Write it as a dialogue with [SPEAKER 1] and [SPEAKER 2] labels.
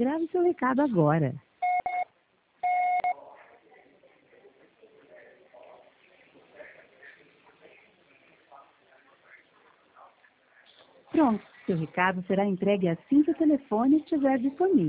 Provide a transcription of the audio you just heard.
[SPEAKER 1] Grave seu recado agora. Pronto, seu recado será entregue assim que o telefone estiver disponível.